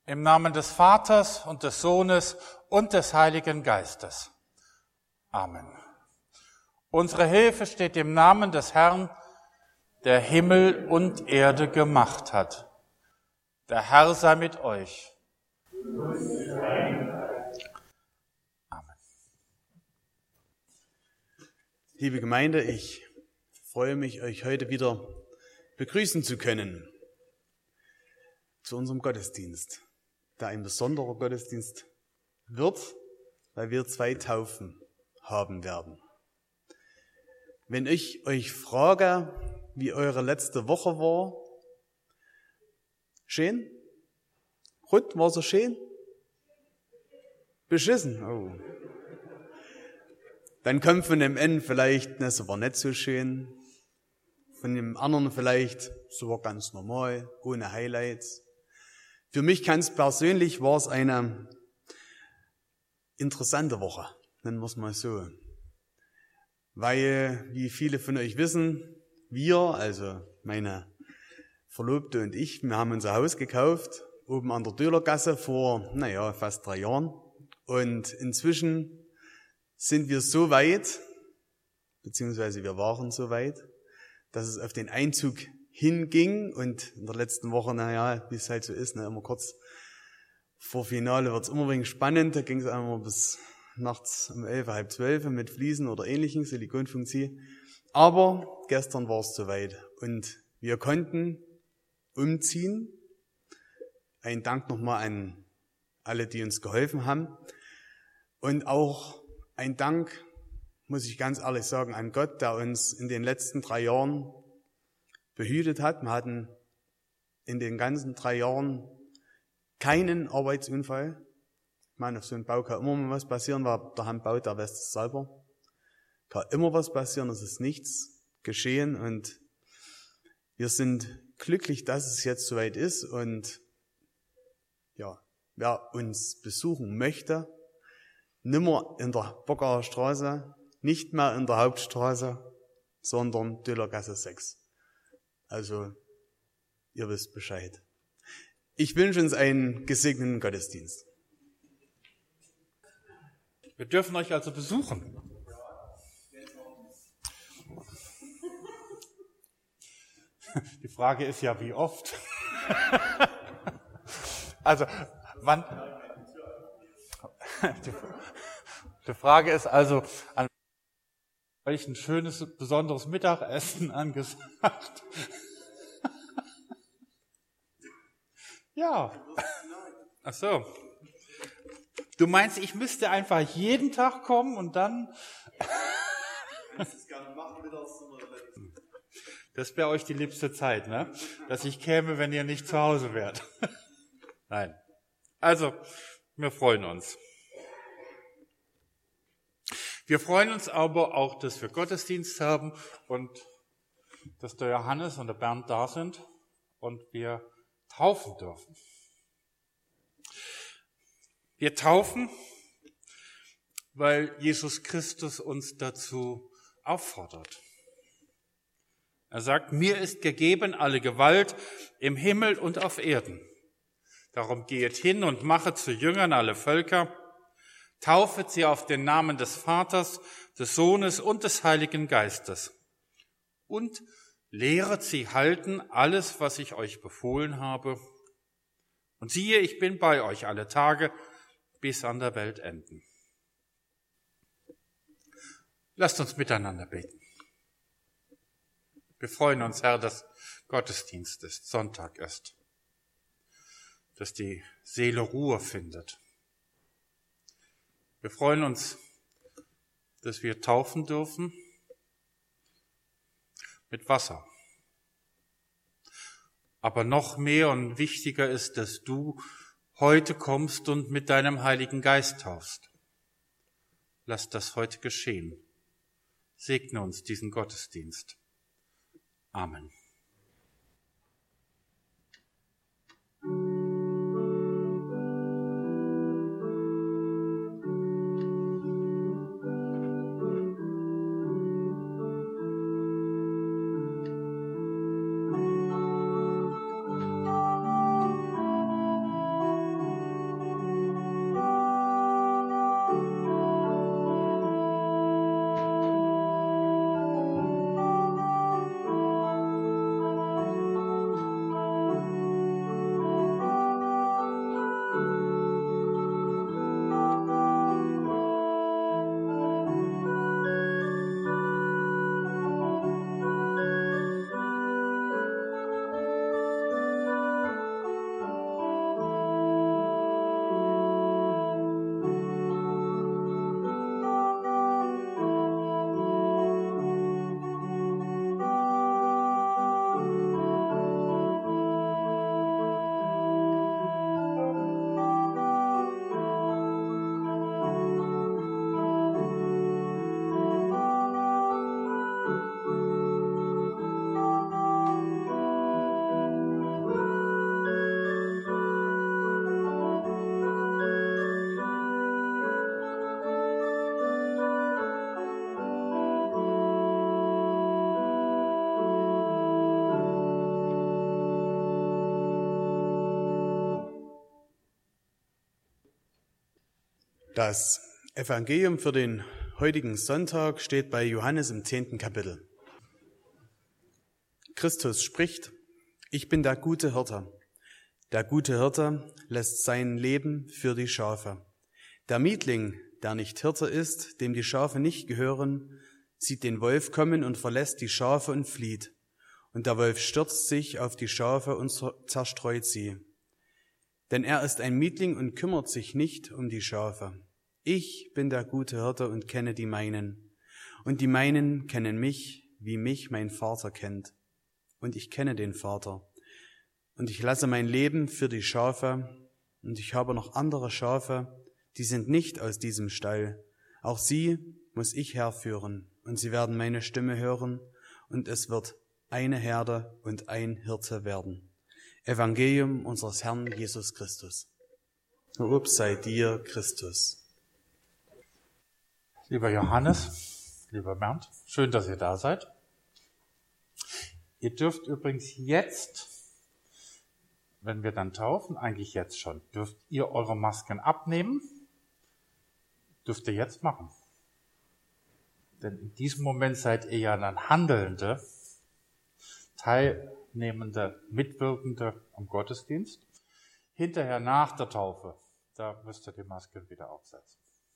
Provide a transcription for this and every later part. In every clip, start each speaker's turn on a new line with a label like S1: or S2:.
S1: Im Namen des Vaters und des Sohnes und des Heiligen Geistes. Amen. Unsere Hilfe steht im Namen des Herrn, der Himmel und Erde gemacht hat. Der Herr sei mit euch. Amen.
S2: Liebe Gemeinde, ich freue mich, euch heute wieder begrüßen zu können zu unserem Gottesdienst, der ein besonderer Gottesdienst wird, weil wir 2 Taufen haben werden. Wenn ich euch frage, wie eure letzte Woche war, schön? Gut, war so schön? Beschissen? Oh. Dann kommt von dem einen vielleicht, es war nicht so schön. Von dem anderen vielleicht, so war ganz normal, ohne Highlights. Für mich ganz persönlich war es eine interessante Woche, nennen wir es mal so. Weil, wie viele von euch wissen, wir, also meine Verlobte und ich, wir haben unser Haus gekauft, oben an der Dölergasse vor, fast 3 Jahren. Und inzwischen sind wir so weit, beziehungsweise wir waren so weit, dass es auf den Einzug hinging. Und in der letzten Woche, wie es halt so ist, immer kurz vor Finale wird es immer ein wenig spannend. Da ging es einmal bis nachts um 11, halb 12 mit Fliesen oder ähnlichen, Silikonfunktion. Aber gestern war es soweit und wir konnten umziehen. Ein Dank nochmal an alle, die uns geholfen haben. Und auch ein Dank, muss ich ganz ehrlich sagen, an Gott, der uns in den letzten 3 Jahren behütet hat. Wir hatten in den ganzen 3 Jahren keinen Arbeitsunfall. Ich meine, auf so einem Bau kann immer mal was passieren, weil der Hand baut, der weiß es selber. Kann immer was passieren, es ist nichts geschehen und wir sind glücklich, dass es jetzt soweit ist und ja, wer uns besuchen möchte, nimmer in der Bockacher Straße, nicht mehr in der Hauptstraße, sondern Dölergasse 6. Also, ihr wisst Bescheid. Ich wünsche uns einen gesegneten Gottesdienst.
S1: Wir dürfen euch also besuchen. Die Frage ist ja, wie oft? Also, wann? Die Frage ist also, an welchen schönes, besonderes Mittagessen angesagt? Ja. Ach so. Du meinst, ich müsste einfach jeden Tag kommen und dann? Das wäre euch die liebste Zeit, ne? Dass ich käme, wenn ihr nicht zu Hause wärt. Nein. Also, wir freuen uns. Wir freuen uns aber auch, dass wir Gottesdienst haben und dass der Johannes und der Bernd da sind und wir taufen dürfen. Wir taufen, weil Jesus Christus uns dazu auffordert. Er sagt, mir ist gegeben alle Gewalt im Himmel und auf Erden. Darum gehet hin und machet zu Jüngern alle Völker, taufet sie auf den Namen des Vaters, des Sohnes und des Heiligen Geistes und lehret sie halten alles, was ich euch befohlen habe. Und siehe, ich bin bei euch alle Tage bis an der Weltenden. Lasst uns miteinander beten. Wir freuen uns, Herr, dass Gottesdienst ist, Sonntag ist, dass die Seele Ruhe findet. Wir freuen uns, dass wir taufen dürfen mit Wasser. Aber noch mehr und wichtiger ist, dass du heute kommst und mit deinem Heiligen Geist taufst. Lass das heute geschehen. Segne uns diesen Gottesdienst. Amen.
S2: Das Evangelium für den heutigen Sonntag steht bei Johannes im 10. Kapitel. Christus spricht: Ich bin der gute Hirte. Der gute Hirte lässt sein Leben für die Schafe. Der Mietling, der nicht Hirte ist, dem die Schafe nicht gehören, sieht den Wolf kommen und verlässt die Schafe und flieht. Und der Wolf stürzt sich auf die Schafe und zerstreut sie. Denn er ist ein Mietling und kümmert sich nicht um die Schafe. Ich bin der gute Hirte und kenne die meinen. Und die meinen kennen mich, wie mich mein Vater kennt. Und ich kenne den Vater. Und ich lasse mein Leben für die Schafe. Und ich habe noch andere Schafe, die sind nicht aus diesem Stall. Auch sie muss ich herführen. Und sie werden meine Stimme hören. Und es wird eine Herde und ein Hirte werden. Evangelium unseres Herrn Jesus Christus. Lob sei dir, Christus.
S1: Lieber Johannes, lieber Bernd, schön, dass ihr da seid. Ihr dürft übrigens jetzt, wenn wir dann taufen, eigentlich jetzt schon, dürft ihr eure Masken abnehmen. Dürft ihr jetzt machen. Denn in diesem Moment seid ihr ja dann Handelnde, Teilnehmende, Mitwirkende am Gottesdienst. Hinterher nach der Taufe, da müsst ihr die Maske wieder aufsetzen.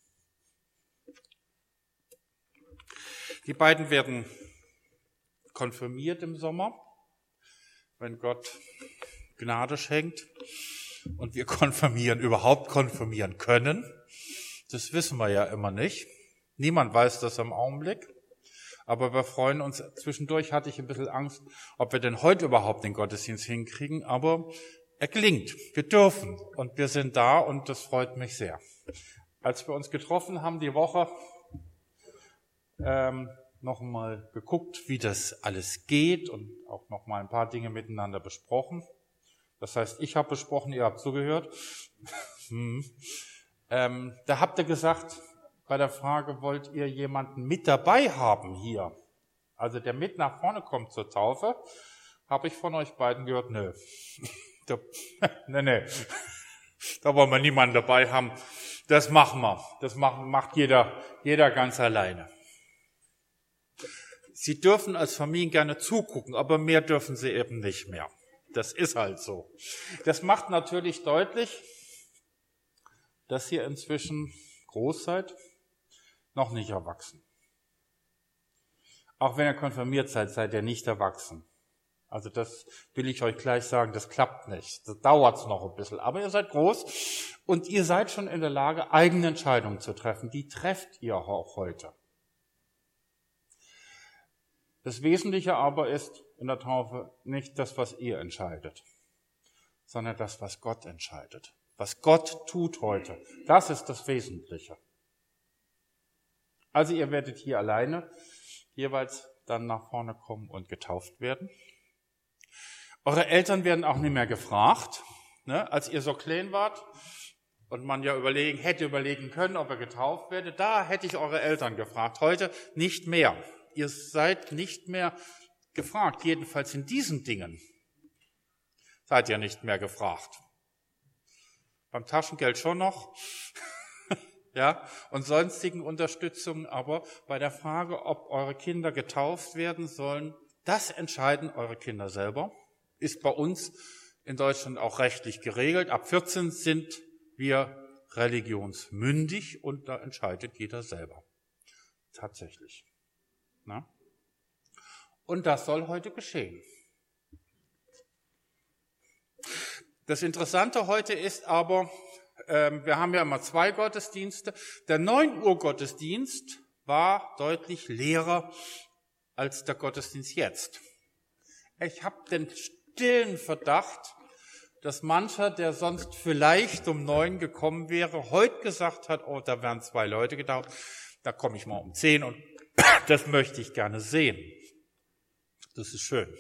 S1: Die beiden werden konfirmiert im Sommer, wenn Gott Gnade schenkt und wir überhaupt konfirmieren können. Das wissen wir ja immer nicht. Niemand weiß das im Augenblick. Aber wir freuen uns. Zwischendurch hatte ich ein bisschen Angst, ob wir denn heute überhaupt den Gottesdienst hinkriegen. Aber er gelingt. Wir dürfen. Und wir sind da und das freut mich sehr. Als wir uns getroffen haben die Woche, noch einmal geguckt, wie das alles geht und auch noch mal ein paar Dinge miteinander besprochen. Das heißt, ich habe besprochen, ihr habt zugehört. Da habt ihr gesagt, bei der Frage, wollt ihr jemanden mit dabei haben hier? Also der mit nach vorne kommt zur Taufe, habe ich von euch beiden gehört, nö. Nee. Da wollen wir niemanden dabei haben. Das machen wir. Das macht jeder ganz alleine. Sie dürfen als Familien gerne zugucken, aber mehr dürfen sie eben nicht mehr. Das ist halt so. Das macht natürlich deutlich, dass ihr inzwischen groß seid, noch nicht erwachsen. Auch wenn ihr konfirmiert seid, seid ihr nicht erwachsen. Also das will ich euch gleich sagen, das klappt nicht. Das dauert noch ein bisschen. Aber ihr seid groß und ihr seid schon in der Lage, eigene Entscheidungen zu treffen. Die trefft ihr auch heute. Das Wesentliche aber ist in der Taufe nicht das, was ihr entscheidet, sondern das, was Gott entscheidet. Was Gott tut heute. Das ist das Wesentliche. Also ihr werdet hier alleine jeweils dann nach vorne kommen und getauft werden. Eure Eltern werden auch nicht mehr gefragt. Ne? Als ihr so klein wart und man ja hätte überlegen können, ob ihr getauft werdet, da hätte ich eure Eltern gefragt. Heute nicht mehr. Ihr seid nicht mehr gefragt, jedenfalls in diesen Dingen seid ihr nicht mehr gefragt. Beim Taschengeld schon noch, ja, und sonstigen Unterstützungen, aber bei der Frage, ob eure Kinder getauft werden sollen, das entscheiden eure Kinder selber. Ist bei uns in Deutschland auch rechtlich geregelt. Ab 14 sind wir religionsmündig und da entscheidet jeder selber. Tatsächlich. Na? Und das soll heute geschehen. Das Interessante heute ist aber, wir haben ja immer 2 Gottesdienste. Der 9 Uhr Gottesdienst war deutlich leerer als der Gottesdienst jetzt. Ich habe den stillen Verdacht, dass mancher, der sonst vielleicht um 9 gekommen wäre, heute gesagt hat, oh, da wären 2 Leute getauft, da komme ich mal um 10 und das möchte ich gerne sehen. Das ist schön.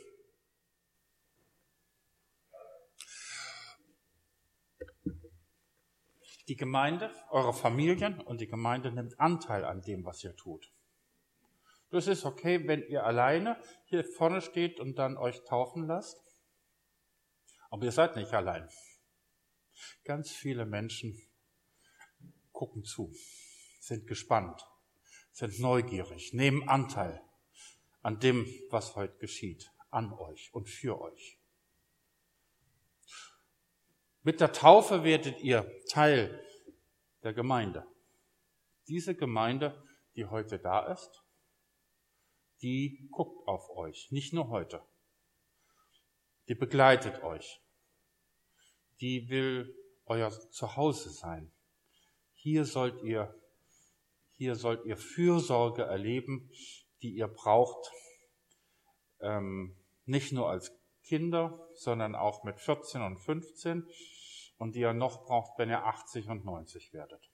S1: Die Gemeinde, eure Familien und die Gemeinde nimmt Anteil an dem, was ihr tut. Das ist okay, wenn ihr alleine hier vorne steht und dann euch taufen lasst. Aber ihr seid nicht allein. Ganz viele Menschen gucken zu, sind gespannt, sind neugierig, nehmen Anteil an dem, was heute geschieht, an euch und für euch. Mit der Taufe werdet ihr Teil der Gemeinde. Diese Gemeinde, die heute da ist, die guckt auf euch, nicht nur heute. Die begleitet euch. Die will euer Zuhause sein. Hier sollt ihr Fürsorge erleben, die ihr braucht, nicht nur als Kinder, sondern auch mit 14 und 15 und die ihr noch braucht, wenn ihr 80 und 90 werdet.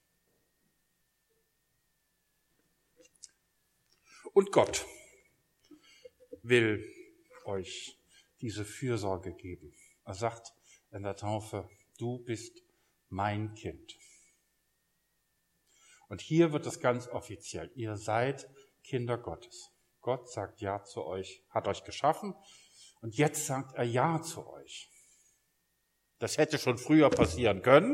S1: Und Gott will euch diese Fürsorge geben. Er sagt in der Taufe, du bist mein Kind. Und hier wird es ganz offiziell, ihr seid Kinder Gottes. Gott sagt Ja zu euch, hat euch geschaffen und jetzt sagt er Ja zu euch. Das hätte schon früher passieren können,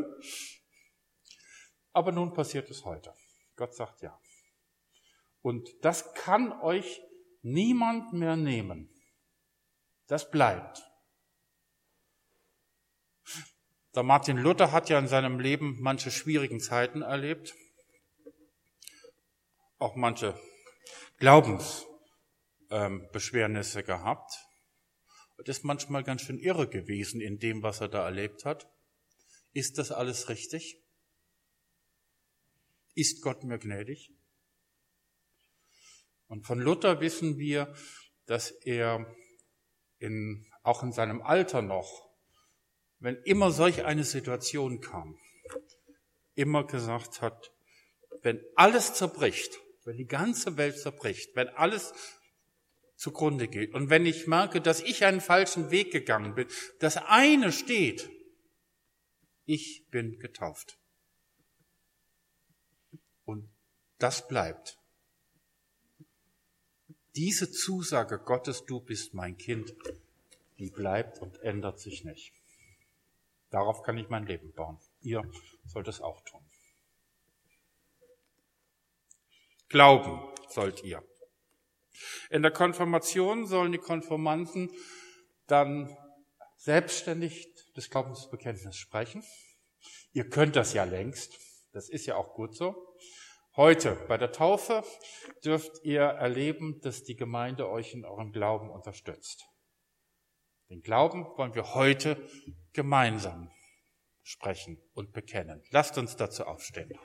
S1: aber nun passiert es heute. Gott sagt Ja. Und das kann euch niemand mehr nehmen. Das bleibt. Der Martin Luther hat ja in seinem Leben manche schwierigen Zeiten erlebt, auch manche Glaubensbeschwernisse gehabt und ist manchmal ganz schön irre gewesen in dem, was er da erlebt hat. Ist das alles richtig? Ist Gott mir gnädig? Und von Luther wissen wir, dass er auch in seinem Alter noch, wenn immer solch eine Situation kam, immer gesagt hat, wenn alles zerbricht, wenn die ganze Welt zerbricht, wenn alles zugrunde geht und wenn ich merke, dass ich einen falschen Weg gegangen bin, das eine steht, ich bin getauft. Und das bleibt. Diese Zusage Gottes, du bist mein Kind, die bleibt und ändert sich nicht. Darauf kann ich mein Leben bauen. Ihr sollt es auch tun. Glauben sollt ihr. In der Konfirmation sollen die Konfirmanden dann selbstständig das Glaubensbekenntnis sprechen. Ihr könnt das ja längst, das ist ja auch gut so. Heute bei der Taufe dürft ihr erleben, dass die Gemeinde euch in eurem Glauben unterstützt. Den Glauben wollen wir heute gemeinsam sprechen und bekennen. Lasst uns dazu aufstehen.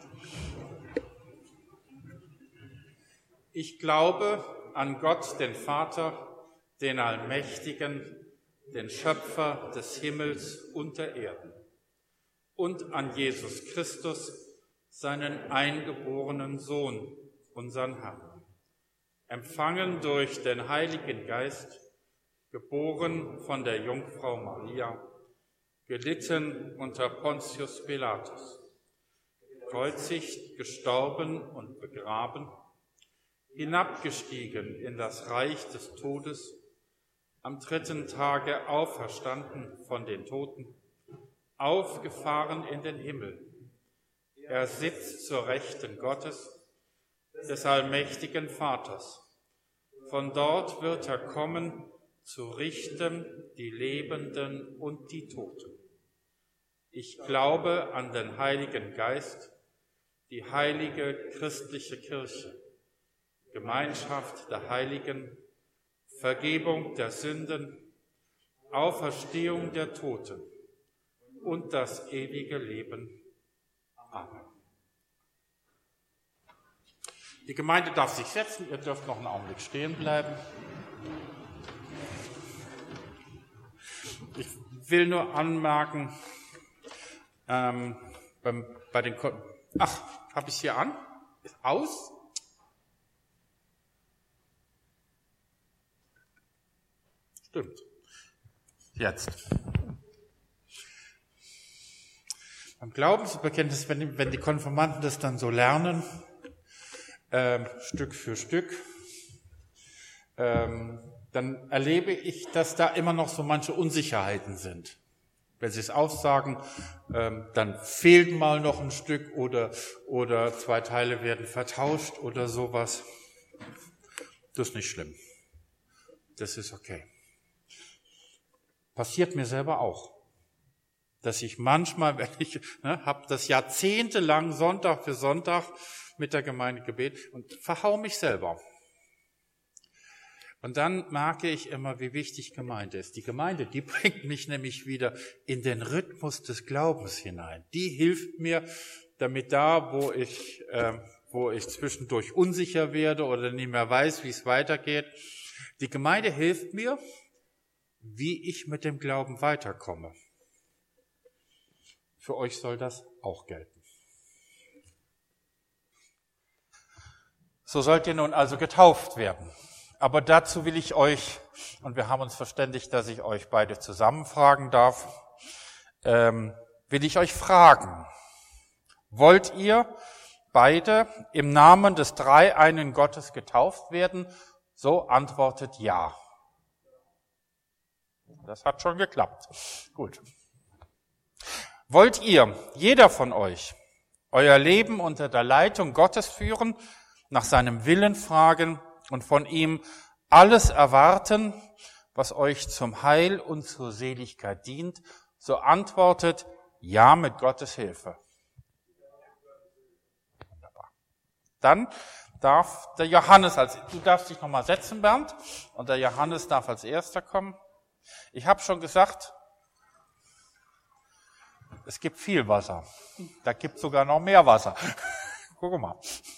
S1: Ich glaube an Gott, den Vater, den Allmächtigen, den Schöpfer des Himmels und der Erde, und an Jesus Christus, seinen eingeborenen Sohn, unseren Herrn, empfangen durch den Heiligen Geist, geboren von der Jungfrau Maria, gelitten unter Pontius Pilatus, gekreuzigt, gestorben und begraben, hinabgestiegen in das Reich des Todes, am 3. Tage auferstanden von den Toten, aufgefahren in den Himmel. Er sitzt zur Rechten Gottes, des allmächtigen Vaters. Von dort wird er kommen, zu richten die Lebenden und die Toten. Ich glaube an den Heiligen Geist, die heilige christliche Kirche, Gemeinschaft der Heiligen, Vergebung der Sünden, Auferstehung der Toten und das ewige Leben. Amen. Die Gemeinde darf sich setzen, ihr dürft noch einen Augenblick stehen bleiben. Ich will nur anmerken, bei den habe ich es hier an? Ist aus? Stimmt. Jetzt. Beim Glaubensbekenntnis, wenn die Konfirmanden das dann so lernen, Stück für Stück, dann erlebe ich, dass da immer noch so manche Unsicherheiten sind. Wenn Sie es aussagen, dann fehlt mal noch ein Stück oder 2 Teile werden vertauscht oder sowas. Das ist nicht schlimm. Das ist okay. Passiert mir selber auch, dass ich manchmal, wenn ich habe das jahrzehntelang Sonntag für Sonntag mit der Gemeinde gebetet und verhau mich selber. Und dann merke ich immer, wie wichtig Gemeinde ist. Die Gemeinde, die bringt mich nämlich wieder in den Rhythmus des Glaubens hinein. Die hilft mir, damit da, wo ich zwischendurch unsicher werde oder nicht mehr weiß, wie es weitergeht, die Gemeinde hilft mir, wie ich mit dem Glauben weiterkomme. Für euch soll das auch gelten. So sollt ihr nun also getauft werden. Aber dazu will ich euch, und wir haben uns verständigt, dass ich euch beide zusammen fragen darf, will ich euch fragen, wollt ihr beide im Namen des dreieinen Gottes getauft werden? So antwortet ja. Das hat schon geklappt. Gut. Wollt ihr, jeder von euch, euer Leben unter der Leitung Gottes führen, nach seinem Willen fragen und von ihm alles erwarten, was euch zum Heil und zur Seligkeit dient? So antwortet ja mit Gottes Hilfe. Wunderbar. Dann darf der Johannes du darfst dich nochmal setzen, Bernd, und der Johannes darf als erster kommen. Ich habe schon gesagt, es gibt viel Wasser. Da gibt es sogar noch mehr Wasser. Guck mal.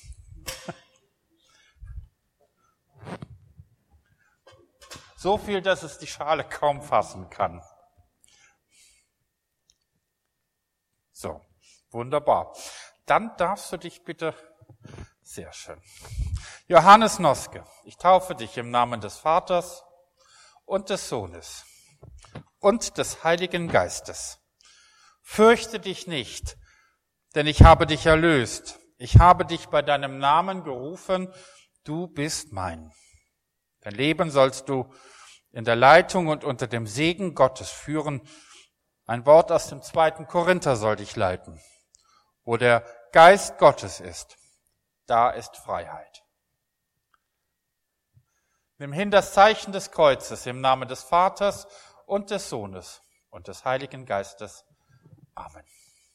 S1: So viel, dass es die Schale kaum fassen kann. So, wunderbar. Dann darfst du dich bitte, sehr schön. Johannes Noske, ich taufe dich im Namen des Vaters und des Sohnes und des Heiligen Geistes. Fürchte dich nicht, denn ich habe dich erlöst. Ich habe dich bei deinem Namen gerufen, du bist mein. Dein Leben sollst du in der Leitung und unter dem Segen Gottes führen. Ein Wort aus dem 2. Korinther soll dich leiten. Wo der Geist Gottes ist, da ist Freiheit. Nimm hin das Zeichen des Kreuzes im Namen des Vaters und des Sohnes und des Heiligen Geistes. Amen.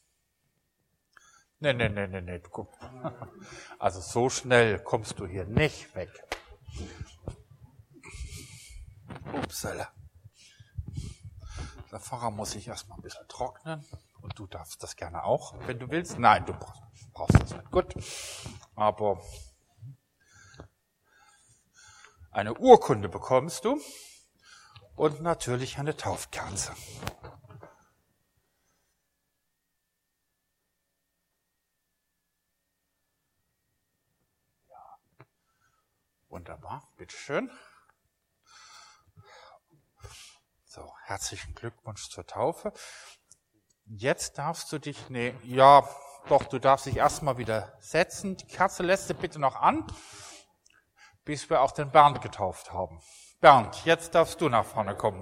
S1: Nee, guck. Also so schnell kommst du hier nicht weg. Upsala. Der Pfarrer muss sich erstmal ein bisschen trocknen und du darfst das gerne auch, wenn du willst. Nein, du brauchst das nicht. Gut. Aber eine Urkunde bekommst du und natürlich eine Taufkerze. Ja. Wunderbar, bitteschön. So, herzlichen Glückwunsch zur Taufe. Jetzt darfst du dich, du darfst dich erstmal wieder setzen. Die Kerze lässt du bitte noch an, bis wir auch den Bernd getauft haben. Bernd, jetzt darfst du nach vorne kommen.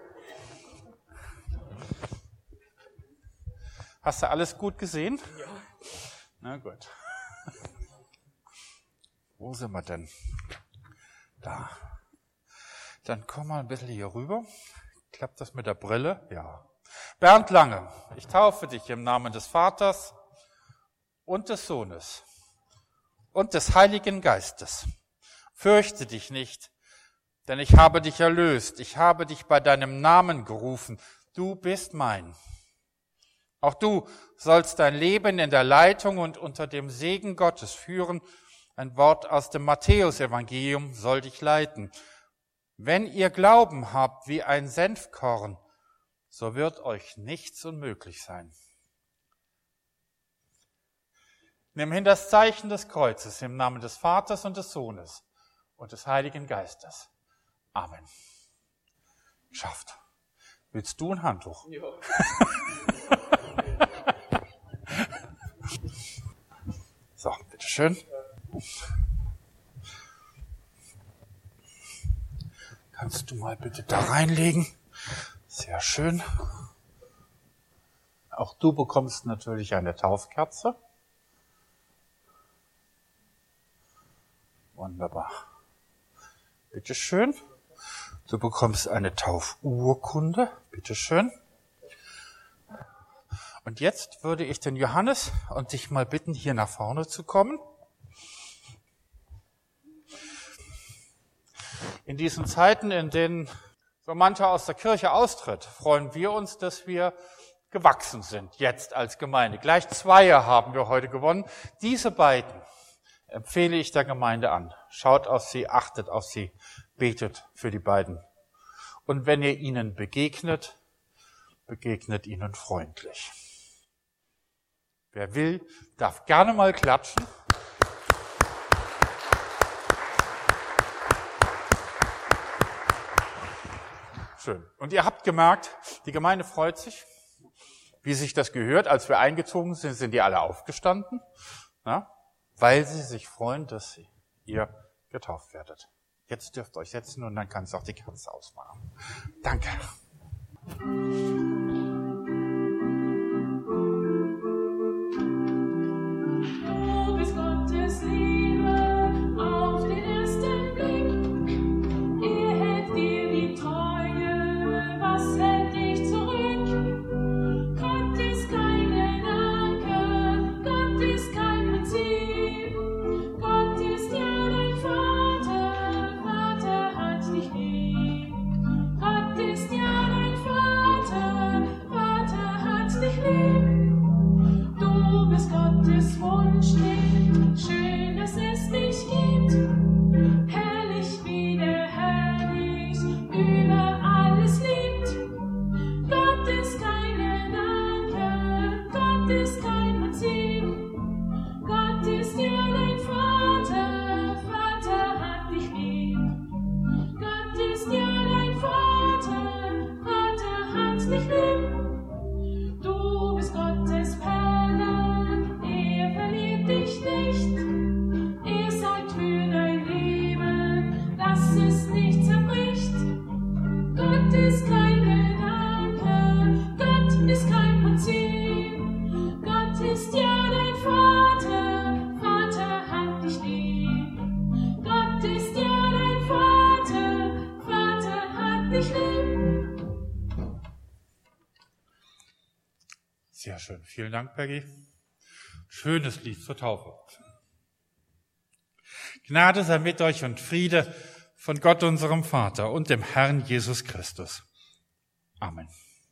S1: Hast du alles gut gesehen? Ja. Na gut. Wo sind wir denn? Da. Dann komm mal ein bisschen hier rüber. Klappt das mit der Brille? Ja. Bernd Lange, ich taufe dich im Namen des Vaters und des Sohnes und des Heiligen Geistes. Fürchte dich nicht, denn ich habe dich erlöst. Ich habe dich bei deinem Namen gerufen. Du bist mein. Auch du sollst dein Leben in der Leitung und unter dem Segen Gottes führen. Ein Wort aus dem Matthäusevangelium soll dich leiten. Wenn ihr Glauben habt wie ein Senfkorn, so wird euch nichts unmöglich sein. Nimm hin das Zeichen des Kreuzes im Namen des Vaters und des Sohnes und des Heiligen Geistes. Amen. Schafft. Willst du ein Handtuch? Ja. So, bitteschön. Kannst du mal bitte da reinlegen? Sehr schön. du bekommst natürlich eine Taufkerze. Wunderbar. Bitteschön. Du bekommst eine Taufurkunde. Bitteschön. Und jetzt würde ich den Johannes und dich mal bitten, hier nach vorne zu kommen. In diesen Zeiten, in denen so mancher aus der Kirche austritt, freuen wir uns, dass wir gewachsen sind, jetzt als Gemeinde. Gleich 2 haben wir heute gewonnen. Diese beiden empfehle ich der Gemeinde an. Schaut auf sie, achtet auf sie, betet für die beiden. Und wenn ihr ihnen begegnet, begegnet ihnen freundlich. Wer will, darf gerne mal klatschen. Schön. Und ihr habt gemerkt, die Gemeinde freut sich, wie sich das gehört. Als wir eingezogen sind, sind die alle aufgestanden, ja, weil sie sich freuen, dass ihr getauft werdet. Jetzt dürft ihr euch setzen und dann kannst du auch die Kerze ausmachen. Danke.
S3: Du bist Gottes Liebe auf den ersten Blick. Er hält dir die Treue, was hält dich zurück? Gott ist kein Gedanke, Gott ist kein Prinzip. Gott ist ja dein Vater, Vater hat dich lieb. Gott ist ja dein Vater, Vater hat dich lieb. Du bist Gottes Wunschkind, schön, dass es dich gibt. Herrlich, wie der Herr dich über alles liebt. Gott ist kein Gedanke, Gott ist kein Prinzip. Gott ist ja dein Vater, Vater hat dich lieb. Gott ist ja dein Vater, Vater hat dich lieb. Du bist Gottes Perle, er verliert dich nicht. Er sorgt für dein Leben, dass es nicht zerbricht. Gott ist kein Gedanke, Gott ist kein Prinzip. Gott ist ja dein Vater, Vater hat dich lieb. Gott ist ja dein Vater, Vater hat dich lieb.
S1: Sehr schön. Vielen Dank, Peggy. Schönes Lied zur Taufe. Gnade sei mit euch und Friede von Gott, unserem Vater und dem Herrn Jesus Christus. Amen.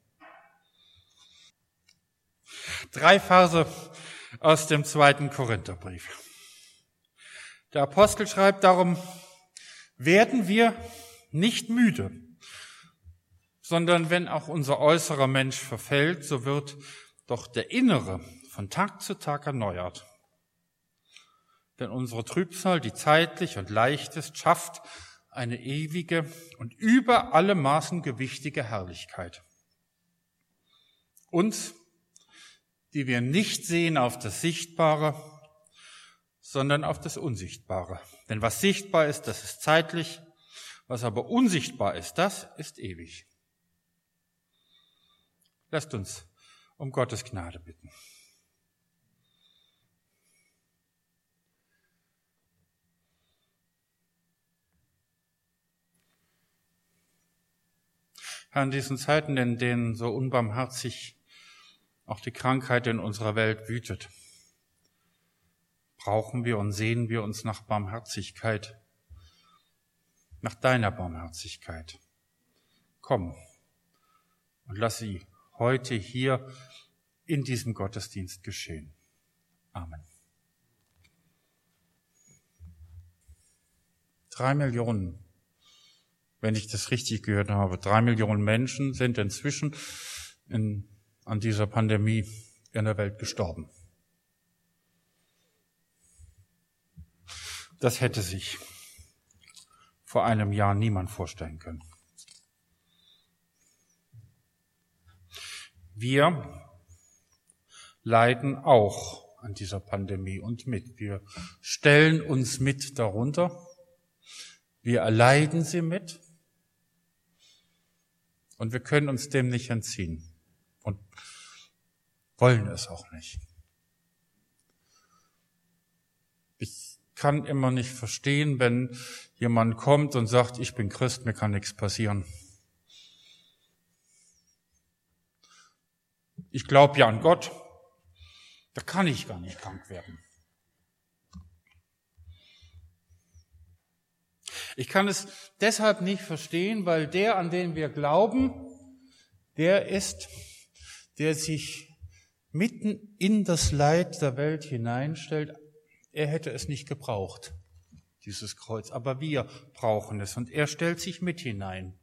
S1: 3 Verse aus dem 2. Korintherbrief. Der Apostel schreibt darum, werden wir nicht müde, sondern wenn auch unser äußerer Mensch verfällt, so wird doch der innere von Tag zu Tag erneuert. Denn unsere Trübsal, die zeitlich und leicht ist, schafft eine ewige und über alle Maßen gewichtige Herrlichkeit. Uns, die wir nicht sehen auf das Sichtbare, sondern auf das Unsichtbare. Denn was sichtbar ist, das ist zeitlich, was aber unsichtbar ist, das ist ewig. Lasst uns um Gottes Gnade bitten. Herr, in diesen Zeiten, in denen so unbarmherzig auch die Krankheit in unserer Welt wütet, brauchen wir und sehnen wir uns nach Barmherzigkeit, nach deiner Barmherzigkeit. Komm und lass sie heute hier in diesem Gottesdienst geschehen. Amen. 3 Millionen, wenn ich das richtig gehört habe, 3 Millionen Menschen sind inzwischen an dieser Pandemie in der Welt gestorben. Das hätte sich vor einem Jahr niemand vorstellen können. Wir leiden auch an dieser Pandemie und mit. Wir stellen uns mit darunter. Wir erleiden sie mit. Und wir können uns dem nicht entziehen. Und wollen es auch nicht. Ich kann immer nicht verstehen, wenn jemand kommt und sagt, ich bin Christ, mir kann nichts passieren. Ich glaube ja an Gott, da kann ich gar nicht krank werden. Ich kann es deshalb nicht verstehen, weil der, an den wir glauben, der ist, der sich mitten in das Leid der Welt hineinstellt. Er hätte es nicht gebraucht, dieses Kreuz, aber wir brauchen es und er stellt sich mit hinein.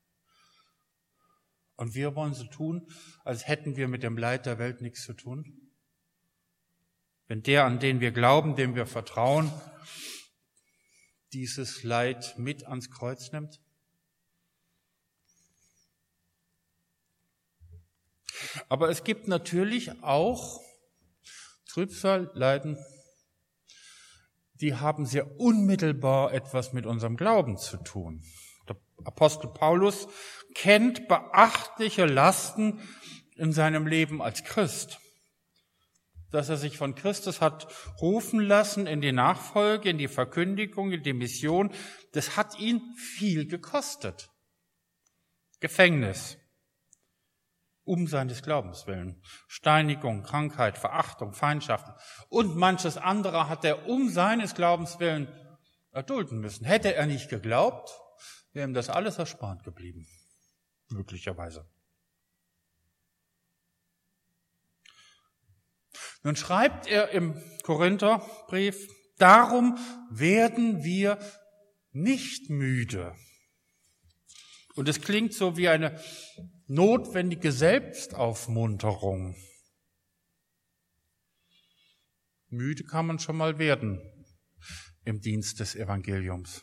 S1: Und wir wollen so tun, als hätten wir mit dem Leid der Welt nichts zu tun. Wenn der, an den wir glauben, dem wir vertrauen, dieses Leid mit ans Kreuz nimmt. Aber es gibt natürlich auch Trübsal, Leiden, die haben sehr unmittelbar etwas mit unserem Glauben zu tun. Der Apostel Paulus kennt beachtliche Lasten in seinem Leben als Christ. Dass er sich von Christus hat rufen lassen in die Nachfolge, in die Verkündigung, in die Mission, das hat ihn viel gekostet. Gefängnis, um seines Glaubens willen. Steinigung, Krankheit, Verachtung, Feindschaften und manches andere hat er um seines Glaubens willen erdulden müssen. Hätte er nicht geglaubt, wäre ihm das alles erspart geblieben. Möglicherweise. Nun schreibt er im Korintherbrief, darum werden wir nicht müde. Und es klingt so wie eine notwendige Selbstaufmunterung. Müde kann man schon mal werden im Dienst des Evangeliums.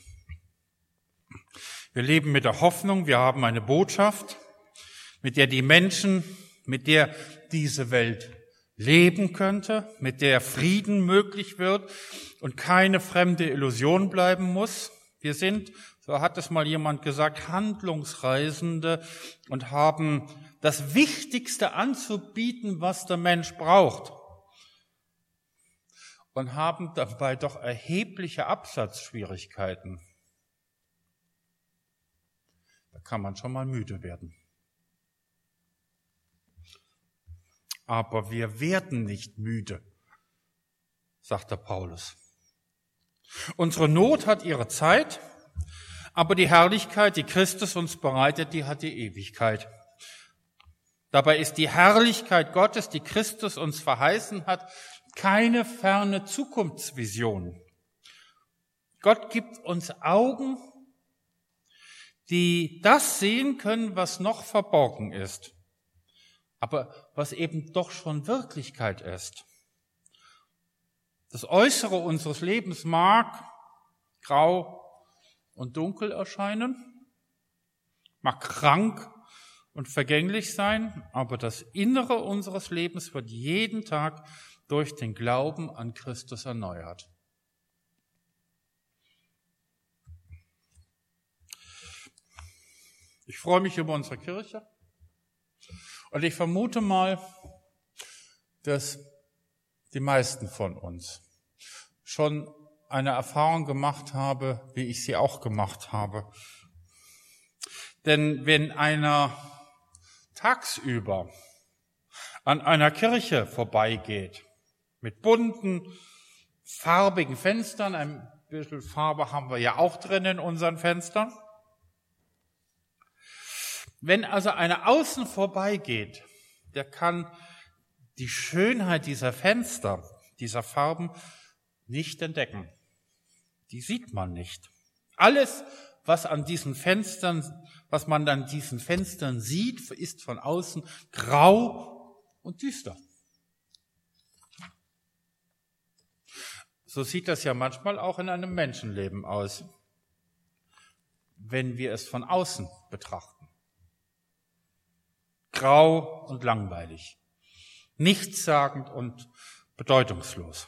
S1: Wir leben mit der Hoffnung, wir haben eine Botschaft, mit der die Menschen, mit der diese Welt leben könnte, mit der Frieden möglich wird und keine fremde Illusion bleiben muss. Wir sind, so hat es mal jemand gesagt, Handlungsreisende und haben das Wichtigste anzubieten, was der Mensch braucht. Und haben dabei doch erhebliche Absatzschwierigkeiten. Da kann man schon mal müde werden. Aber wir werden nicht müde, sagt der Paulus. Unsere Not hat ihre Zeit, aber die Herrlichkeit, die Christus uns bereitet, die hat die Ewigkeit. Dabei ist die Herrlichkeit Gottes, die Christus uns verheißen hat, keine ferne Zukunftsvision. Gott gibt uns Augen, die das sehen können, was noch verborgen ist, aber was eben doch schon Wirklichkeit ist. Das Äußere unseres Lebens mag grau und dunkel erscheinen, mag krank und vergänglich sein, aber das Innere unseres Lebens wird jeden Tag durch den Glauben an Christus erneuert. Ich freue mich über unsere Kirche und ich vermute mal, dass die meisten von uns schon eine Erfahrung gemacht habe, wie ich sie auch gemacht habe. Denn wenn einer tagsüber an einer Kirche vorbeigeht, mit bunten, farbigen Fenstern, ein bisschen Farbe haben wir ja auch drin in unseren Fenstern. Wenn also einer außen vorbeigeht, der kann die Schönheit dieser Fenster, dieser Farben nicht entdecken. Die sieht man nicht. Alles, was an diesen Fenstern, was man an diesen Fenstern sieht, ist von außen grau und düster. So sieht das ja manchmal auch in einem Menschenleben aus, wenn wir es von außen betrachten. Grau und langweilig, nichtssagend und bedeutungslos.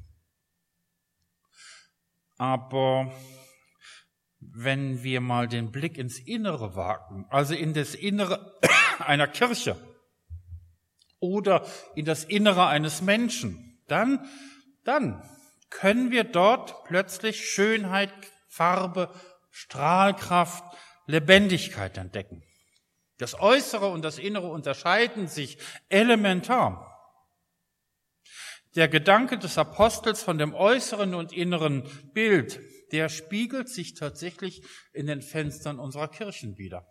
S1: Aber wenn wir mal den Blick ins Innere wagen, also in das Innere einer Kirche, oder in das Innere eines Menschen, dann können wir dort plötzlich Schönheit, Farbe, Strahlkraft, Lebendigkeit entdecken. Das Äußere und das Innere unterscheiden sich elementar. Der Gedanke des Apostels von dem äußeren und inneren Bild, der spiegelt sich tatsächlich in den Fenstern unserer Kirchen wider.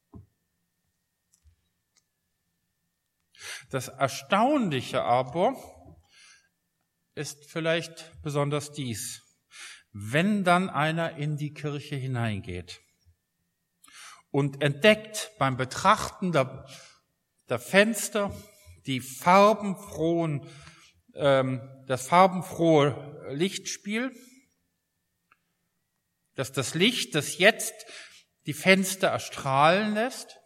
S1: Das Erstaunliche aber ist vielleicht besonders dies: Wenn dann einer in die Kirche hineingeht und entdeckt beim Betrachten der Fenster das farbenfrohe Lichtspiel, dass das Licht, das jetzt die Fenster erstrahlen lässt,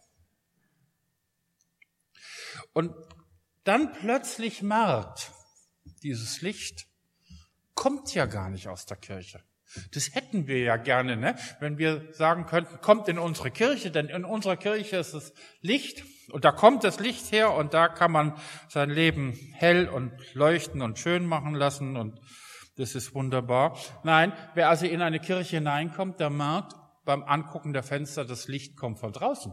S1: und dann plötzlich merkt, dieses Licht kommt ja gar nicht aus der Kirche. Das hätten wir ja gerne, ne? Wenn wir sagen könnten, kommt in unsere Kirche, denn in unserer Kirche ist es Licht und da kommt das Licht her und da kann man sein Leben hell und leuchten und schön machen lassen und das ist wunderbar. Nein, wer also in eine Kirche hineinkommt, der merkt beim Angucken der Fenster, das Licht kommt von draußen.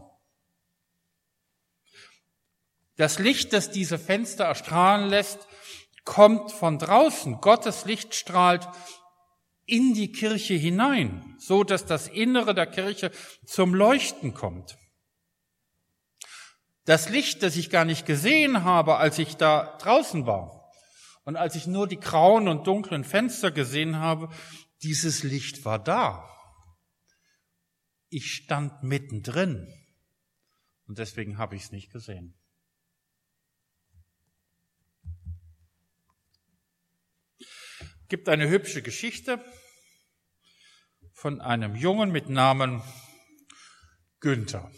S1: Das Licht, das diese Fenster erstrahlen lässt, kommt von draußen. Gottes Licht strahlt in die Kirche hinein, so dass das Innere der Kirche zum Leuchten kommt. Das Licht, das ich gar nicht gesehen habe, als ich da draußen war und als ich nur die grauen und dunklen Fenster gesehen habe, dieses Licht war da. Ich stand mittendrin und deswegen habe ich es nicht gesehen. Es gibt eine hübsche Geschichte von einem Jungen mit Namen Günther.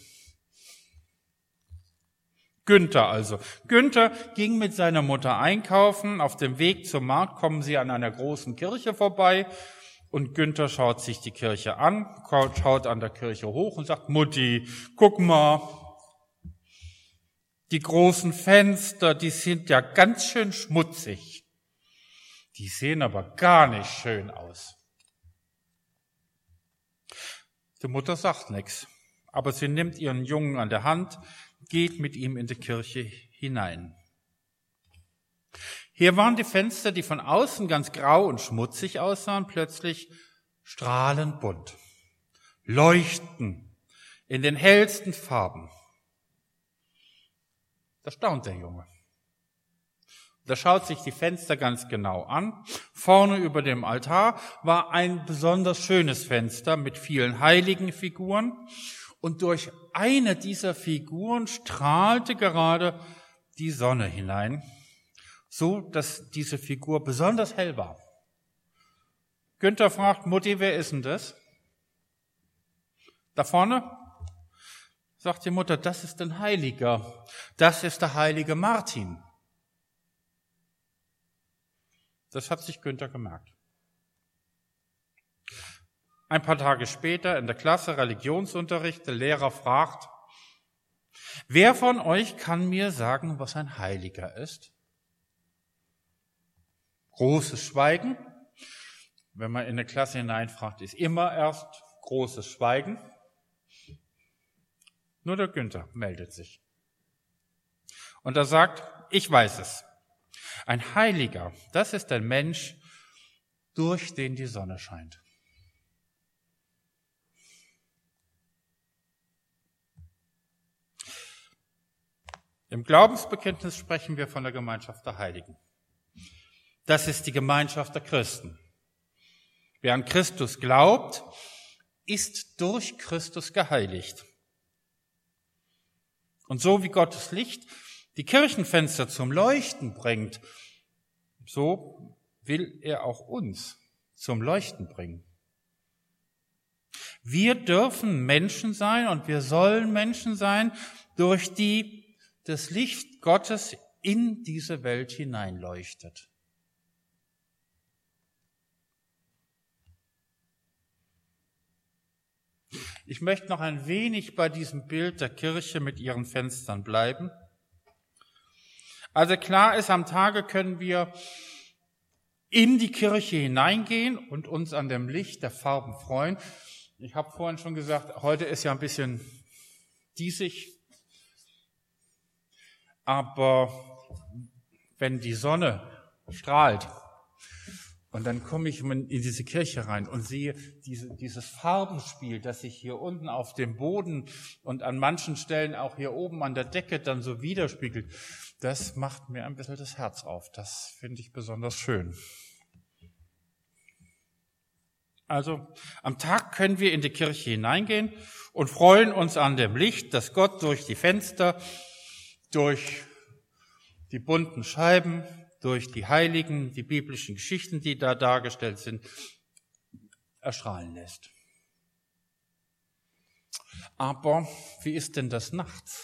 S1: Günther ging mit seiner Mutter einkaufen. Auf dem Weg zum Markt kommen sie an einer großen Kirche vorbei und Günther schaut sich die Kirche an, schaut an der Kirche hoch und sagt: Mutti, guck mal, die großen Fenster, die sind ja ganz schön schmutzig. Die sehen aber gar nicht schön aus. Die Mutter sagt nichts, aber sie nimmt ihren Jungen an der Hand, geht mit ihm in die Kirche hinein. Hier waren die Fenster, die von außen ganz grau und schmutzig aussahen, plötzlich strahlend bunt, leuchten in den hellsten Farben. Da staunt der Junge. Da schaut sich die Fenster ganz genau an. Vorne über dem Altar war ein besonders schönes Fenster mit vielen heiligen Figuren. Und durch eine dieser Figuren strahlte gerade die Sonne hinein, so dass diese Figur besonders hell war. Günther fragt: Mutti, wer ist denn das? Da vorne? Sagt die Mutter: das ist ein Heiliger. Das ist der heilige Martin. Das hat sich Günther gemerkt. Ein paar Tage später in der Klasse Religionsunterricht, der Lehrer fragt: Wer von euch kann mir sagen, was ein Heiliger ist? Großes Schweigen. Wenn man in eine Klasse hineinfragt, ist immer erst großes Schweigen. Nur der Günther meldet sich. Und er sagt: Ich weiß es. Ein Heiliger, das ist ein Mensch, durch den die Sonne scheint. Im Glaubensbekenntnis sprechen wir von der Gemeinschaft der Heiligen. Das ist die Gemeinschaft der Christen. Wer an Christus glaubt, ist durch Christus geheiligt. Und so wie Gottes Licht die Kirchenfenster zum Leuchten bringt, so will er auch uns zum Leuchten bringen. Wir dürfen Menschen sein und wir sollen Menschen sein, durch die das Licht Gottes in diese Welt hineinleuchtet. Ich möchte noch ein wenig bei diesem Bild der Kirche mit ihren Fenstern bleiben. Also klar ist, am Tage können wir in die Kirche hineingehen und uns an dem Licht der Farben freuen. Ich habe vorhin schon gesagt, heute ist ja ein bisschen diesig, aber wenn die Sonne strahlt und dann komme ich in diese Kirche rein und sehe dieses Farbenspiel, das sich hier unten auf dem Boden und an manchen Stellen auch hier oben an der Decke dann so widerspiegelt, das macht mir ein bisschen das Herz auf. Das finde ich besonders schön. Also am Tag können wir in die Kirche hineingehen und freuen uns an dem Licht, das Gott durch die Fenster, durch die bunten Scheiben, durch die Heiligen, die biblischen Geschichten, die da dargestellt sind, erstrahlen lässt. Aber wie ist denn das nachts?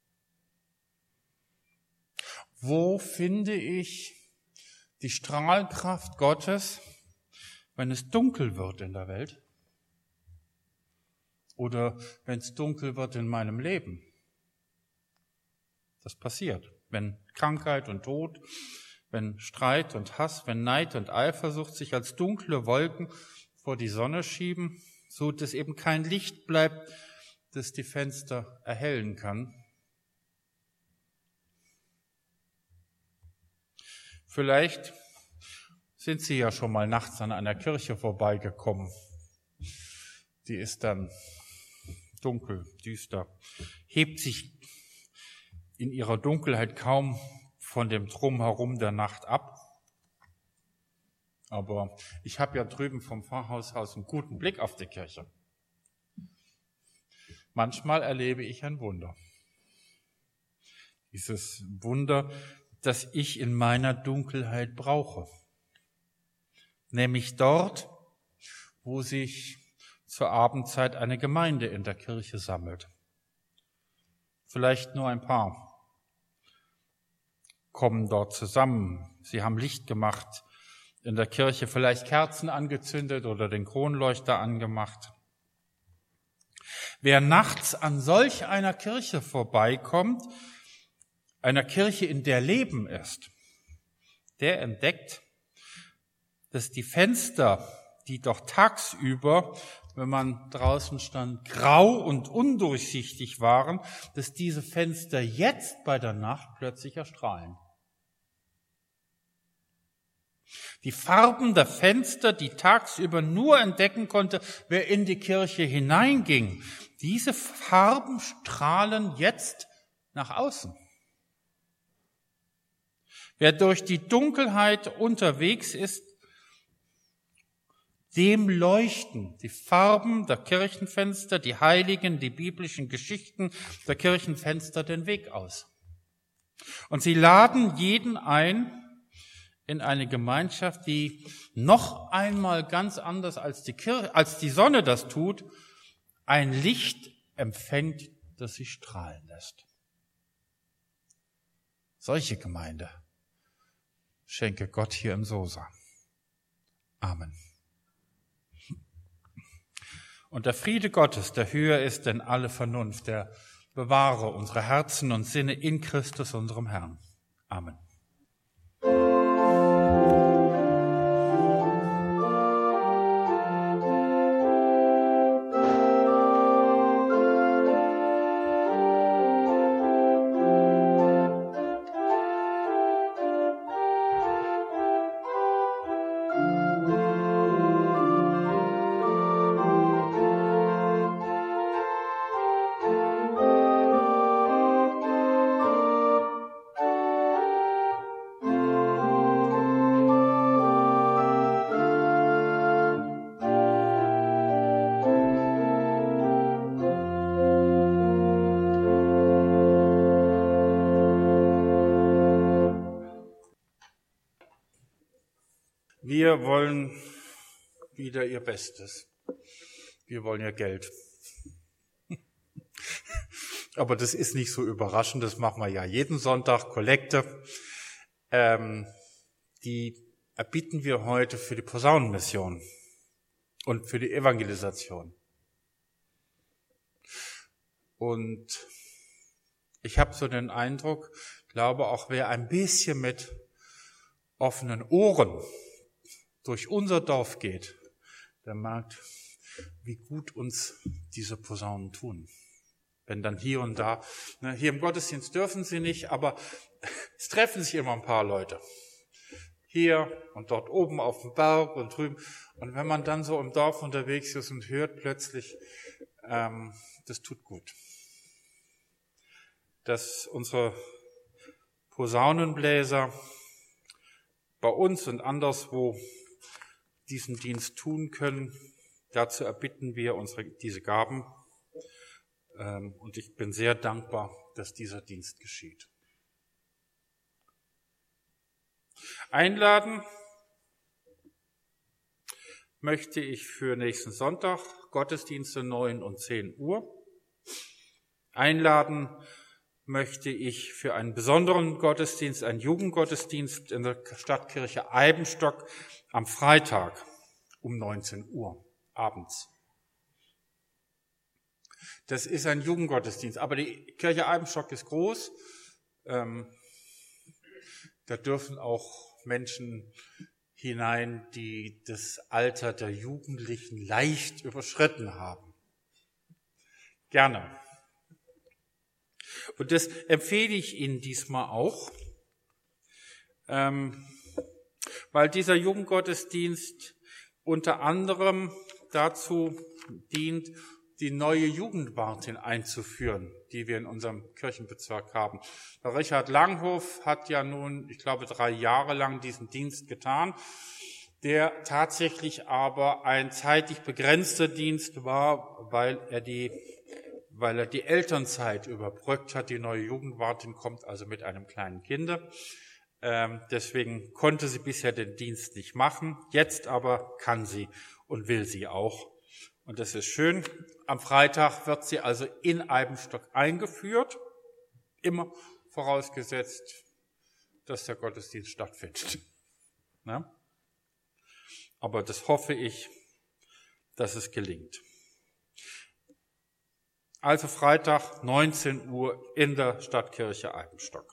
S1: Wo finde ich die Strahlkraft Gottes, wenn es dunkel wird in der Welt? Oder wenn es dunkel wird in meinem Leben? Das passiert, wenn Krankheit und Tod, wenn Streit und Hass, wenn Neid und Eifersucht sich als dunkle Wolken vor die Sonne schieben, so dass eben kein Licht bleibt, das die Fenster erhellen kann. Vielleicht sind Sie ja schon mal nachts an einer Kirche vorbeigekommen. Die ist dann dunkel, düster, hebt sich in ihrer Dunkelheit kaum von dem Drumherum der Nacht ab. Aber ich habe ja drüben vom Pfarrhaus aus einen guten Blick auf die Kirche. Manchmal erlebe ich ein Wunder. Dieses Wunder, das ich in meiner Dunkelheit brauche. Nämlich dort, wo sich zur Abendzeit eine Gemeinde in der Kirche sammelt. Vielleicht nur ein paar kommen dort zusammen. Sie haben Licht gemacht in der Kirche, vielleicht Kerzen angezündet oder den Kronleuchter angemacht. Wer nachts an solch einer Kirche vorbeikommt, einer Kirche, in der Leben ist, der entdeckt, dass die Fenster, die doch tagsüber, wenn man draußen stand, grau und undurchsichtig waren, dass diese Fenster jetzt bei der Nacht plötzlich erstrahlen. Die Farben der Fenster, die tagsüber nur entdecken konnte, wer in die Kirche hineinging, diese Farben strahlen jetzt nach außen. Wer durch die Dunkelheit unterwegs ist, dem leuchten die Farben der Kirchenfenster, die Heiligen, die biblischen Geschichten der Kirchenfenster den Weg aus. Und sie laden jeden ein in eine Gemeinschaft, die noch einmal ganz anders als die Sonne das tut, ein Licht empfängt, das sie strahlen lässt. Solche Gemeinde schenke Gott hier im Sosa. Amen. Und der Friede Gottes, der höher ist denn alle Vernunft, der bewahre unsere Herzen und Sinne in Christus, unserem Herrn. Amen. Wir wollen wieder ihr Bestes. Wir wollen ja Geld. Aber das ist nicht so überraschend, das machen wir ja jeden Sonntag, Kollekte. Die erbieten wir heute für die Posaunenmission und für die Evangelisation. Und ich habe so den Eindruck, glaube, auch wer ein bisschen mit offenen Ohren durch unser Dorf geht, der merkt, wie gut uns diese Posaunen tun. Wenn dann hier und da, hier im Gottesdienst dürfen sie nicht, aber es treffen sich immer ein paar Leute. Hier und dort oben auf dem Berg und drüben. Und wenn man dann so im Dorf unterwegs ist und hört plötzlich, das tut gut. Dass unsere Posaunenbläser bei uns und anderswo diesen Dienst tun können, dazu erbitten wir diese Gaben. Und ich bin sehr dankbar, dass dieser Dienst geschieht. Einladen möchte ich für nächsten Sonntag Gottesdienste 9 und 10 Uhr. Einladen möchte ich für einen besonderen Gottesdienst, einen Jugendgottesdienst in der Stadtkirche Eibenstock am Freitag um 19 Uhr abends. Das ist ein Jugendgottesdienst, aber die Kirche Eibenstock ist groß. Da dürfen auch Menschen hinein, die das Alter der Jugendlichen leicht überschritten haben. Gerne. Und das empfehle ich Ihnen diesmal auch, weil dieser Jugendgottesdienst unter anderem dazu dient, die neue Jugendwartin einzuführen, die wir in unserem Kirchenbezirk haben. Der Richard Langhoff hat ja nun, ich glaube, 3 Jahre lang diesen Dienst getan, der tatsächlich aber ein zeitlich begrenzter Dienst war, weil er die Elternzeit überbrückt hat. Die neue Jugendwartin kommt also mit einem kleinen Kind. Deswegen konnte sie bisher den Dienst nicht machen. Jetzt aber kann sie und will sie auch. Und das ist schön. Am Freitag wird sie also in Eibenstock eingeführt, immer vorausgesetzt, dass der Gottesdienst stattfindet. Ne? Aber das hoffe ich, dass es gelingt. Also Freitag, 19 Uhr in der Stadtkirche Eibenstock.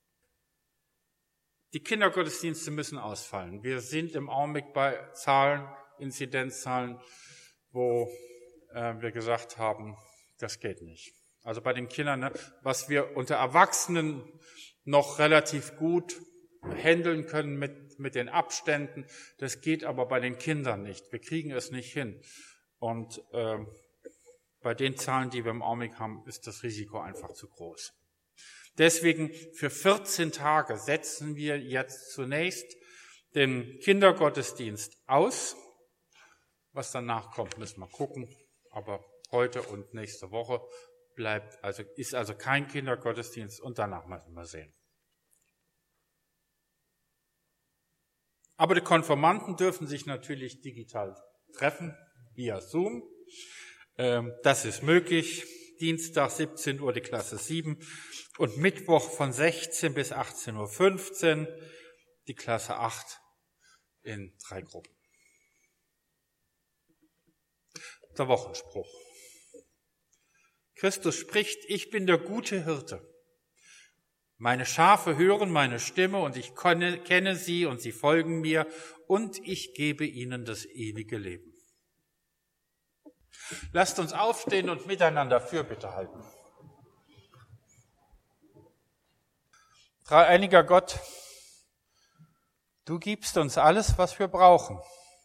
S1: Die Kindergottesdienste müssen ausfallen. Wir sind im Augenblick bei Inzidenzzahlen, wo wir gesagt haben, das geht nicht. Also bei den Kindern, was wir unter Erwachsenen noch relativ gut handeln können mit den Abständen, das geht aber bei den Kindern nicht. Wir kriegen es nicht hin. Und bei den Zahlen, die wir im Augenblick haben, ist das Risiko einfach zu groß. Deswegen für 14 Tage setzen wir jetzt zunächst den Kindergottesdienst aus. Was danach kommt, müssen wir gucken. Aber heute und nächste Woche ist also kein Kindergottesdienst und danach müssen wir sehen. Aber die Konfirmanden dürfen sich natürlich digital treffen, via Zoom. Das ist möglich. Dienstag 17 Uhr die Klasse 7 und Mittwoch von 16 bis 18.15 Uhr die Klasse 8 in 3 Gruppen. Der Wochenspruch. Christus spricht, ich bin der gute Hirte. Meine Schafe hören meine Stimme und ich kenne sie und sie folgen mir und ich gebe ihnen das ewige Leben. Lasst uns aufstehen und miteinander Fürbitte halten. Dreieiniger Gott, du gibst uns alles, was wir brauchen.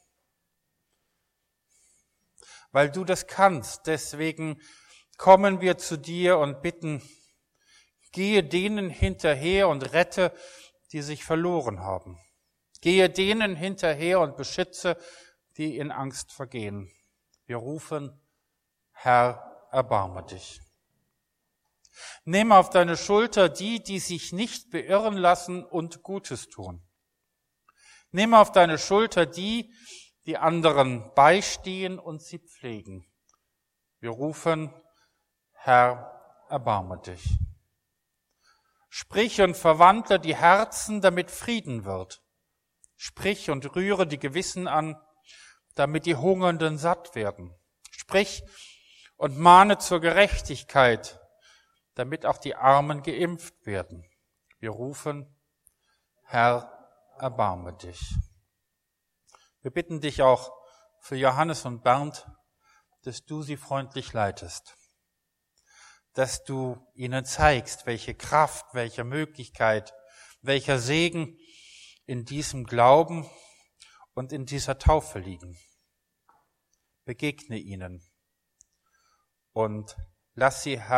S1: Weil du das kannst, deswegen kommen wir zu dir und bitten, gehe denen hinterher und rette, die sich verloren haben. Gehe denen hinterher und beschütze, die in Angst vergehen. Wir rufen, Herr, erbarme dich. Nimm auf deine Schulter die sich nicht beirren lassen und Gutes tun. Nimm auf deine Schulter die anderen beistehen und sie pflegen. Wir rufen, Herr, erbarme dich. Sprich und verwandle die Herzen, damit Frieden wird. Sprich und rühre die Gewissen an, damit die Hungernden satt werden. Sprich und mahne zur Gerechtigkeit, damit auch die Armen geimpft werden. Wir rufen, Herr, erbarme dich. Wir bitten dich auch für Johannes und Bernd, dass du sie freundlich leitest, dass du ihnen zeigst, welche Kraft, welche Möglichkeit, welcher Segen in diesem Glauben und in dieser Taufe liegen. Begegne ihnen und lass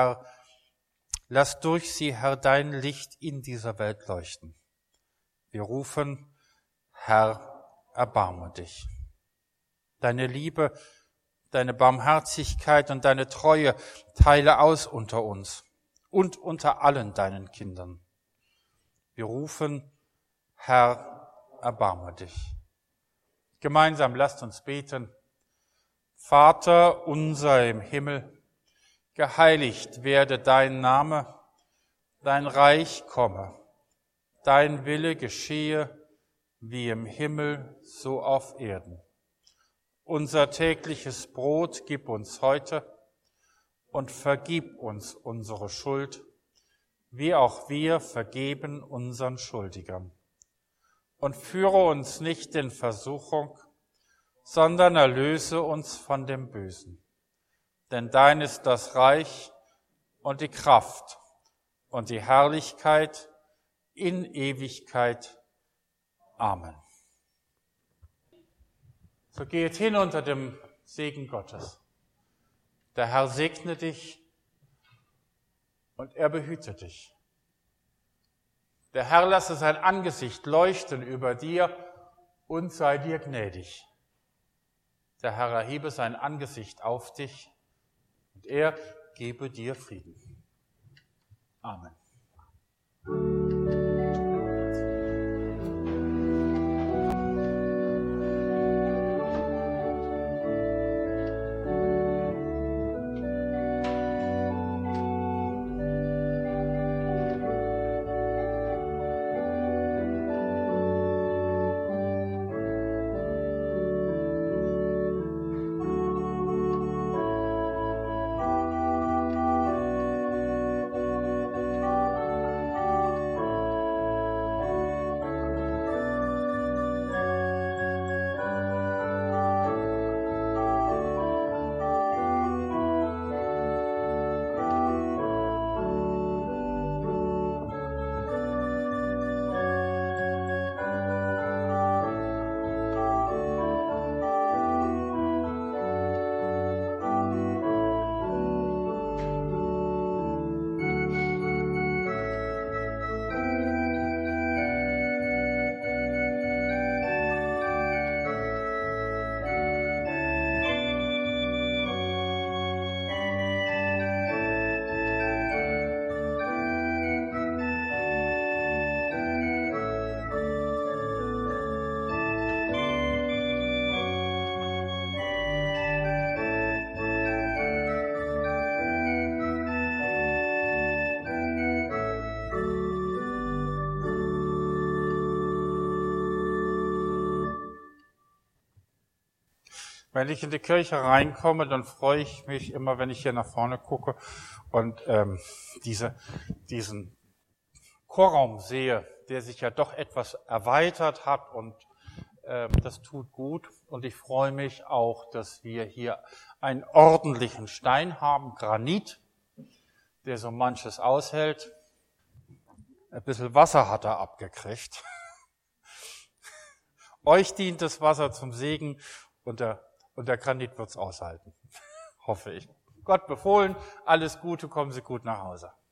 S1: durch sie, Herr, dein Licht in dieser Welt leuchten. Wir rufen, Herr, erbarme dich. Deine Liebe, deine Barmherzigkeit und deine Treue teile aus unter uns und unter allen deinen Kindern. Wir rufen, Herr, erbarme dich. Gemeinsam lasst uns beten. Vater unser im Himmel, geheiligt werde dein Name, dein Reich komme, dein Wille geschehe, wie im Himmel, so auf Erden. Unser tägliches Brot gib uns heute und vergib uns unsere Schuld, wie auch wir vergeben unseren Schuldigern. Und führe uns nicht in Versuchung, sondern erlöse uns von dem Bösen. Denn dein ist das Reich und die Kraft und die Herrlichkeit in Ewigkeit. Amen. So geht hin unter dem Segen Gottes. Der Herr segne dich und er behüte dich. Der Herr lasse sein Angesicht leuchten über dir und sei dir gnädig. Der Herr erhebe sein Angesicht auf dich und er gebe dir Frieden. Amen. Wenn ich in die Kirche reinkomme, dann freue ich mich immer, wenn ich hier nach vorne gucke und diesen Chorraum sehe, der sich ja doch etwas erweitert hat und das tut gut. Und ich freue mich auch, dass wir hier einen ordentlichen Stein haben, Granit, der so manches aushält. Ein bisschen Wasser hat er abgekriegt. Euch dient das Wasser zum Segen und der Granit wird's aushalten, hoffe ich. Gott befohlen, alles Gute, kommen Sie gut nach Hause.